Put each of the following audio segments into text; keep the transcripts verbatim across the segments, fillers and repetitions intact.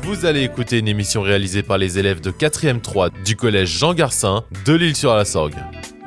Vous allez écouter une émission réalisée par les élèves de quatrième trois du collège Jean Garcin de l'Isle-sur-la-Sorgue.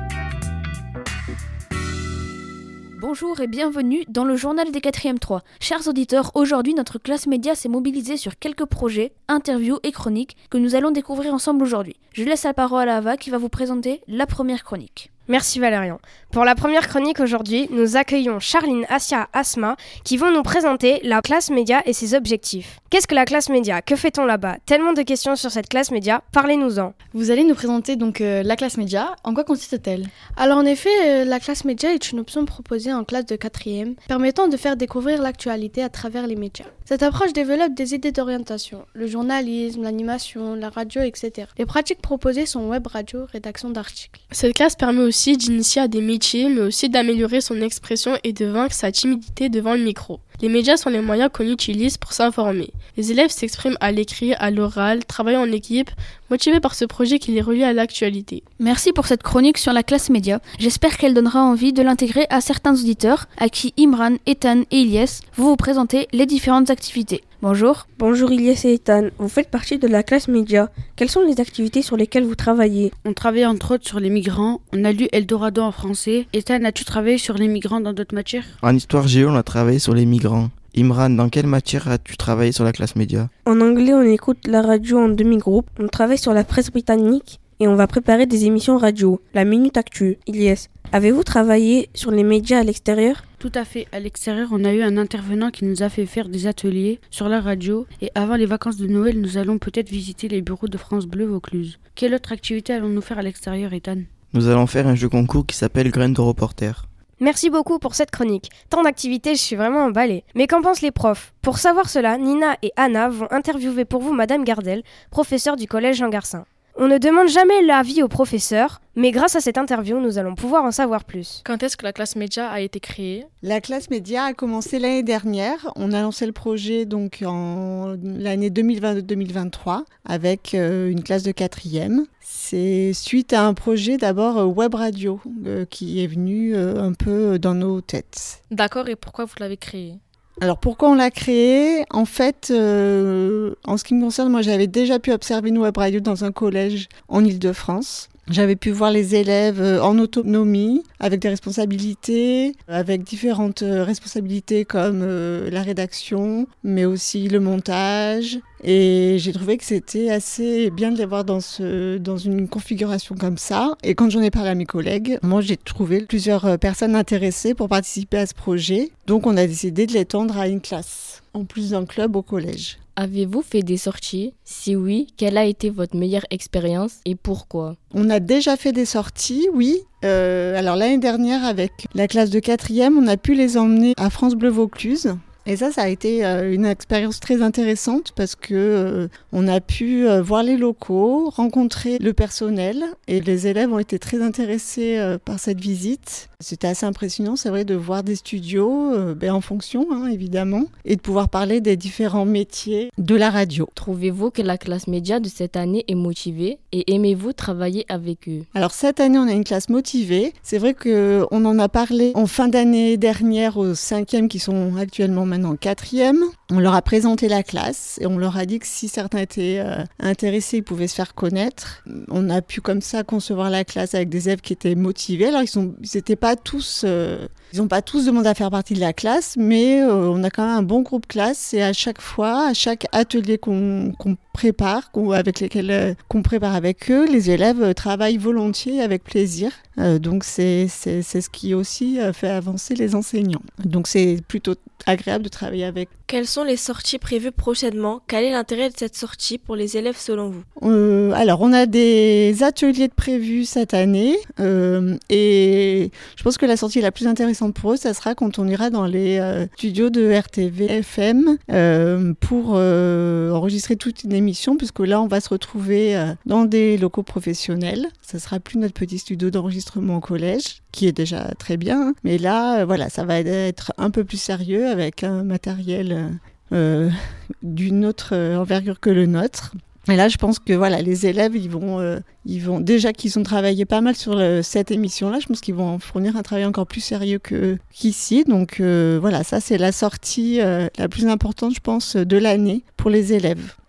Bonjour et bienvenue dans le journal des quatrième trois. Chers auditeurs, aujourd'hui notre classe média s'est mobilisée sur quelques projets, interviews et chroniques que nous allons découvrir ensemble aujourd'hui. Je laisse la parole à Ava qui va vous présenter la première chronique. Merci Valérian. Pour la première chronique aujourd'hui, nous accueillons Charline, Assia, Asma qui vont nous présenter la classe média et ses objectifs. Qu'est-ce que la classe média ? Que fait-on là-bas ? Tellement de questions sur cette classe média, parlez-nous-en. Vous allez nous présenter donc euh, la classe média. En quoi consiste-t-elle ? Alors en effet, euh, la classe média est une option proposée en classe de quatrième, permettant de faire découvrir l'actualité à travers les médias. Cette approche développe des idées d'orientation, le journalisme, l'animation, la radio, et cetera. Les pratiques proposées sont web radio, rédaction d'articles. Cette classe permet aussi d'initier à des métiers, mais aussi d'améliorer son expression et de vaincre sa timidité devant le micro. Les médias sont les moyens qu'on utilise pour s'informer. Les élèves s'expriment à l'écrit, à l'oral, travaillent en équipe, motivés par ce projet qui les relie à l'actualité. Merci pour cette chronique sur la classe média. J'espère qu'elle donnera envie de l'intégrer à certains auditeurs, à qui Imran, Ethan et Ilyes vont vous présenter les différentes activités. Bonjour. Bonjour Ilyes et Ethan, vous faites partie de la classe média. Quelles sont les activités sur lesquelles vous travaillez ? On travaille entre autres sur les migrants, on a lu Eldorado en français. Ethan, as-tu travaillé sur les migrants dans d'autres matières ? En histoire géo, on a travaillé sur les migrants. Imran, dans quelle matière as-tu travaillé sur la classe média ? En anglais, on écoute la radio en demi-groupe, on travaille sur la presse britannique et on va préparer des émissions radio, la Minute Actu. Ilyes, avez-vous travaillé sur les médias à l'extérieur ? Tout à fait. À l'extérieur, on a eu un intervenant qui nous a fait faire des ateliers sur la radio. Et avant les vacances de Noël, nous allons peut-être visiter les bureaux de France Bleu Vaucluse. Quelle autre activité allons-nous faire à l'extérieur, Ethan ? Nous allons faire un jeu concours qui s'appelle Graines de reporter. Merci beaucoup pour cette chronique. Tant d'activités, je suis vraiment emballée. Mais qu'en pensent les profs ? Pour savoir cela, Nina et Anna vont interviewer pour vous Madame Gardel, professeure du collège Jean Garcin. On ne demande jamais l'avis aux professeurs, mais grâce à cette interview, nous allons pouvoir en savoir plus. Quand est-ce que la classe média a été créée ? La classe média a commencé l'année dernière. On a lancé le projet donc en l'année deux mille vingt-deux deux mille vingt-trois avec euh, une classe de quatrième. C'est suite à un projet d'abord euh, web radio euh, qui est venu euh, un peu dans nos têtes. D'accord, et pourquoi vous l'avez créé ? Alors pourquoi on l'a créé ? En fait, euh, en ce qui me concerne, moi j'avais déjà pu observer une web radio dans un collège en Île-de-France. J'avais pu voir les élèves en autonomie, avec des responsabilités, avec différentes responsabilités comme euh, la rédaction, mais aussi le montage. Et j'ai trouvé que c'était assez bien de les voir dans, ce, dans une configuration comme ça. Et quand j'en ai parlé à mes collègues, moi j'ai trouvé plusieurs personnes intéressées pour participer à ce projet. Donc on a décidé de l'étendre à une classe, en plus d'un club au collège. Avez-vous fait des sorties ? Si oui, quelle a été votre meilleure expérience et pourquoi ? On a déjà fait des sorties, oui. Euh, alors l'année dernière, avec la classe de quatrième, on a pu les emmener à France Bleu Vaucluse. Et ça, ça a été euh, une expérience très intéressante parce que euh, on a pu euh, voir les locaux, rencontrer le personnel et les élèves ont été très intéressés euh, par cette visite. C'était assez impressionnant, c'est vrai, de voir des studios euh, ben, en fonction, hein, évidemment, et de pouvoir parler des différents métiers de la radio. Trouvez-vous que la classe média de cette année est motivée et aimez-vous travailler avec eux ? Alors cette année, on a une classe motivée. C'est vrai qu'on en a parlé en fin d'année dernière aux cinquièmes qui sont actuellement maintenant en quatrième. On leur a présenté la classe et on leur a dit que si certains étaient euh, intéressés, ils pouvaient se faire connaître. On a pu comme ça concevoir la classe avec des élèves qui étaient motivés. Alors ils sont, ils étaient pas tous, euh, ils n'ont pas tous demandé à faire partie de la classe, mais euh, on a quand même un bon groupe classe et à chaque fois, à chaque atelier qu'on, qu'on prépare, qu'on, avec lesquels euh, qu'on prépare avec eux, les élèves euh, travaillent volontiers avec plaisir. Euh, donc c'est, c'est, c'est ce qui aussi euh, fait avancer les enseignants. Donc c'est plutôt agréable de travailler avec. Quelles sont les sorties prévues prochainement ? Quel est l'intérêt de cette sortie pour les élèves selon vous ? euh, Alors, on a des ateliers de prévus cette année euh, et je pense que la sortie la plus intéressante pour eux, ça sera quand on ira dans les euh, studios de R T V F M euh, pour euh, enregistrer toute une émission puisque là, on va se retrouver euh, dans des locaux professionnels. Ça sera plus notre petit studio d'enregistrement au collège qui est déjà très bien. Mais là, euh, voilà, ça va être un peu plus sérieux avec un matériel Euh, d'une autre envergure que le nôtre. Et là, je pense que voilà, les élèves, ils vont, euh, ils vont déjà qu'ils ont travaillé pas mal sur le, cette émission-là, je pense qu'ils vont en fournir un travail encore plus sérieux que, qu'ici. Donc euh, voilà, ça c'est la sortie euh, la plus importante, je pense, de l'année pour les élèves.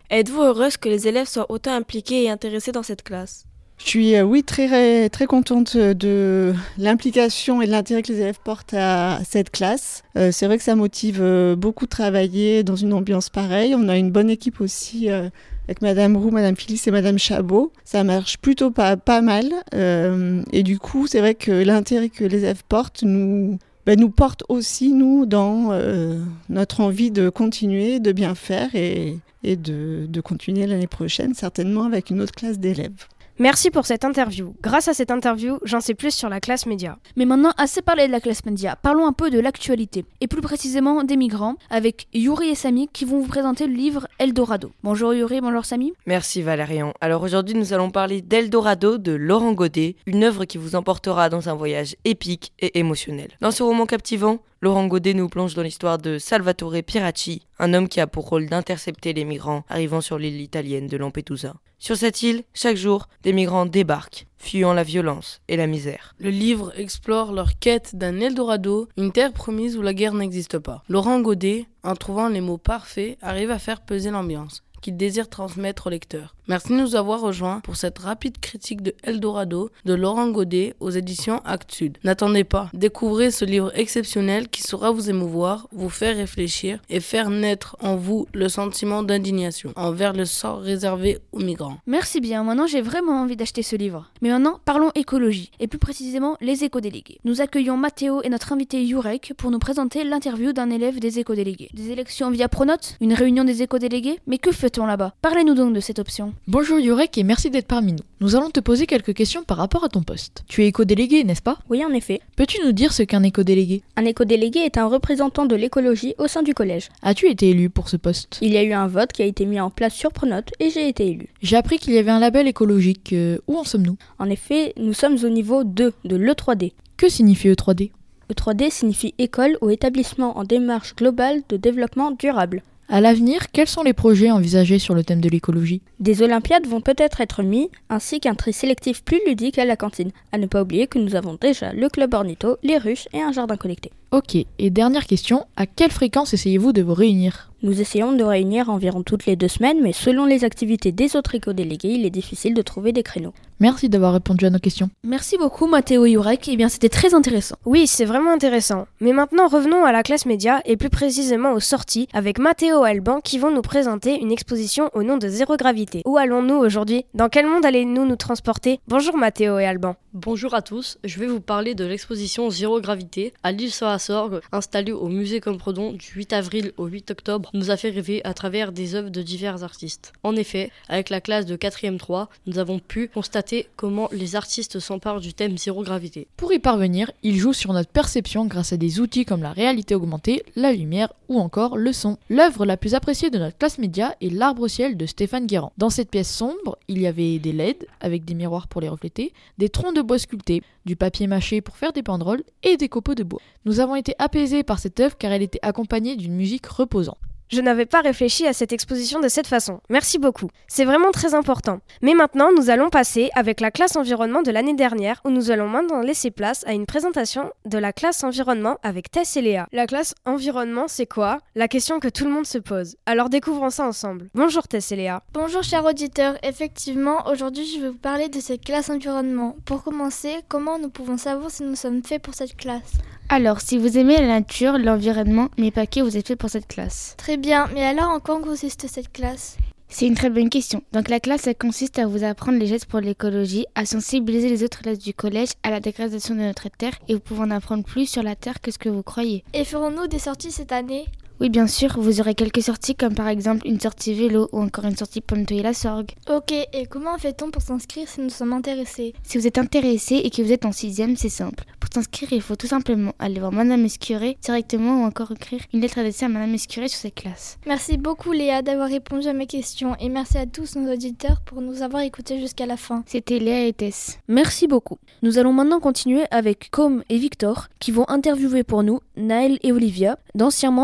Êtes-vous heureuse que les élèves soient autant impliqués et intéressés dans cette classe ? Je suis euh, oui très très contente de l'implication et de l'intérêt que les élèves portent à cette classe. Euh, c'est vrai que ça motive euh, beaucoup de travailler dans une ambiance pareille. On a une bonne équipe aussi euh, avec Madame Roux, Madame Phyllis et Madame Chabot. Ça marche plutôt pas pas mal. Euh, et du coup, c'est vrai que l'intérêt que les élèves portent nous ben, nous porte aussi nous dans euh, notre envie de continuer, de bien faire et et de, de continuer l'année prochaine certainement avec une autre classe d'élèves. Merci pour cette interview. Grâce à cette interview, j'en sais plus sur la classe média. Mais maintenant, assez parlé de la classe média, parlons un peu de l'actualité, et plus précisément des migrants, avec Yuri et Samy qui vont vous présenter le livre Eldorado. Bonjour Yuri, bonjour Samy. Merci Valérian. Alors aujourd'hui, nous allons parler d'Eldorado de Laurent Godet, une œuvre qui vous emportera dans un voyage épique et émotionnel. Dans ce roman captivant, Laurent Godet nous plonge dans l'histoire de Salvatore Piracci, un homme qui a pour rôle d'intercepter les migrants arrivant sur l'île italienne de Lampedusa. Sur cette île, chaque jour, des migrants débarquent, fuyant la violence et la misère. Le livre explore leur quête d'un Eldorado, une terre promise où la guerre n'existe pas. Laurent Godet, en trouvant les mots parfaits, arrive à faire peser l'ambiance qu'il désire transmettre au lecteur. Merci de nous avoir rejoints pour cette rapide critique de Eldorado de Laurent Godet aux éditions Actes Sud. N'attendez pas, découvrez ce livre exceptionnel qui saura vous émouvoir, vous faire réfléchir et faire naître en vous le sentiment d'indignation envers le sort réservé aux migrants. Merci bien, maintenant j'ai vraiment envie d'acheter ce livre. Mais maintenant, parlons écologie, et plus précisément les éco-délégués. Nous accueillons Mathéo et notre invité Jurek pour nous présenter l'interview d'un élève des éco-délégués. Des élections via Pronote, une réunion des éco-délégués, mais que fait-on là-bas? Parlez-nous donc de cette option. Bonjour Jurek et merci d'être parmi nous. Nous allons te poser quelques questions par rapport à ton poste. Tu es éco-délégué, n'est-ce pas? Oui, en effet. Peux-tu nous dire ce qu'un éco-délégué? Un éco-délégué est un représentant de l'écologie au sein du collège. As-tu été élu pour ce poste? Il y a eu un vote qui a été mis en place sur Pronote et j'ai été élu. J'ai appris qu'il y avait un label écologique. Euh, où en sommes-nous? En effet, nous sommes au niveau deux de l'E trois D. Que signifie E trois D? E trois D signifie école ou établissement en démarche globale de développement durable. À l'avenir, quels sont les projets envisagés sur le thème de l'écologie? Des olympiades vont peut-être être mis, ainsi qu'un tri sélectif plus ludique à la cantine. À ne pas oublier que nous avons déjà le club ornitho, les ruches et un jardin connecté. Ok, et dernière question, à quelle fréquence essayez-vous de vous réunir? Nous essayons de réunir environ toutes les deux semaines, mais selon les activités des autres éco-délégués, il est difficile de trouver des créneaux. Merci d'avoir répondu à nos questions. Merci beaucoup Mathéo et Jurek, eh bien c'était très intéressant. Oui, c'est vraiment intéressant. Mais maintenant revenons à la classe média et plus précisément aux sorties avec Mathéo et Alban qui vont nous présenter une exposition au nom de Zéro Gravité. Où allons-nous aujourd'hui? Dans quel monde allez-nous nous transporter? Bonjour Mathéo et Alban. Bonjour à tous, je vais vous parler de l'exposition Zéro Gravité à l'île sur la Sorgue, installée au musée Campredon du huit avril au huit octobre, nous a fait rêver à travers des œuvres de divers artistes. En effet, avec la classe de quatrième trois, nous avons pu constater comment les artistes s'emparent du thème Zéro Gravité. Pour y parvenir, ils jouent sur notre perception grâce à des outils comme la réalité augmentée, la lumière ou encore le son. L'œuvre la plus appréciée de notre classe média est L'Arbre-Ciel de Stéphane Guérand. Dans cette pièce sombre, il y avait des L E D avec des miroirs pour les refléter, des troncs de bois sculptés, du papier mâché pour faire des banderoles et des copeaux de bois. Nous avons été apaisés par cette œuvre car elle était accompagnée d'une musique reposante. Je n'avais pas réfléchi à cette exposition de cette façon. Merci beaucoup. C'est vraiment très important. Mais maintenant, nous allons passer avec la classe environnement de l'année dernière où nous allons maintenant laisser place à une présentation de la classe environnement avec Tess et Léa. La classe environnement, c'est quoi? La question que tout le monde se pose. Alors découvrons ça ensemble. Bonjour Tess et Léa. Bonjour chers auditeurs. Effectivement, aujourd'hui, je vais vous parler de cette classe environnement. Pour commencer, comment nous pouvons savoir si nous sommes faits pour cette classe? Alors, si vous aimez la nature, l'environnement, mais pas que, vous êtes fait pour cette classe. Très bien, mais alors en quoi consiste cette classe? C'est une très bonne question. Donc la classe, elle consiste à vous apprendre les gestes pour l'écologie, à sensibiliser les autres classes du collège à la dégradation de notre terre et vous pouvez en apprendre plus sur la terre que ce que vous croyez. Et ferons-nous des sorties cette année? Oui, bien sûr, vous aurez quelques sorties comme par exemple une sortie vélo ou encore une sortie pour nettoyer la sorgue. Ok, et comment fait-on pour s'inscrire si nous sommes intéressés? Si vous êtes intéressé et que vous êtes en sixième, c'est simple. Pour s'inscrire, il faut tout simplement aller voir Madame Escuré directement ou encore écrire une lettre adressée à Madame Escuré sur cette classe. Merci beaucoup Léa d'avoir répondu à mes questions et merci à tous nos auditeurs pour nous avoir écoutés jusqu'à la fin. C'était Léa et Tess. Merci beaucoup. Nous allons maintenant continuer avec Com et Victor qui vont interviewer pour nous Naël et Olivia, d'anciens membres de la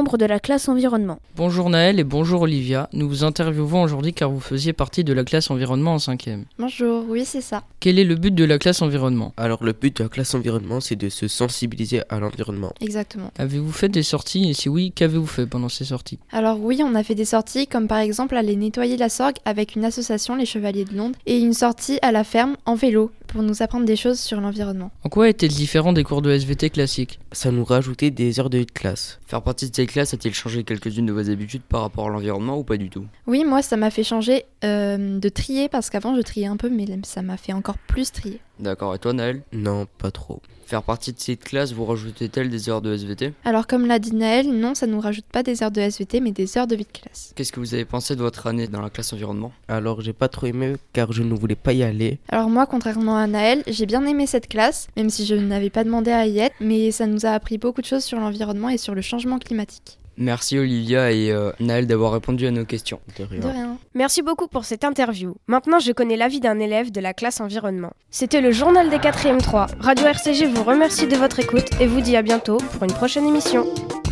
classe environnement. Bonjour Naël et bonjour Olivia. Nous vous interviewons aujourd'hui car vous faisiez partie de la classe environnement en cinquième. Bonjour, oui c'est ça. Quel est le but de la classe environnement ? Alors le but de la classe environnement, c'est de se sensibiliser à l'environnement. Exactement. Avez-vous fait des sorties et si oui, qu'avez-vous fait pendant ces sorties ? Alors oui, on a fait des sorties comme par exemple aller nettoyer la Sorgue avec une association, les Chevaliers de Londres, et une sortie à la ferme en vélo pour nous apprendre des choses sur l'environnement. En quoi était-il différent des cours de S V T classiques ? Ça nous rajoutait des heures de classe. Faire partie de cette classe a-t-il changé quelques-unes de vos habitudes par rapport à l'environnement ou pas du tout ? Oui, moi ça m'a fait changer euh, de trier parce qu'avant je triais un peu mais ça m'a fait encore plus trier. D'accord, et toi Naël ? Non, pas trop. Faire partie de cette classe vous rajoutez-elle des heures de S V T ? Alors comme l'a dit Naël, non, ça nous rajoute pas des heures de S V T mais des heures de vie de classe. Qu'est-ce que vous avez pensé de votre année dans la classe environnement ? Alors j'ai pas trop aimé car je ne voulais pas y aller. Alors moi, contrairement à Naël, j'ai bien aimé cette classe, même si je n'avais pas demandé à y être, mais ça nous a appris beaucoup de choses sur l'environnement et sur le changement climatique. Merci Olivia et euh, Naël d'avoir répondu à nos questions. De rien. De rien. Merci beaucoup pour cette interview. Maintenant, je connais l'avis d'un élève de la classe environnement. C'était le journal des quatrième trois. Radio R C G vous remercie de votre écoute et vous dit à bientôt pour une prochaine émission.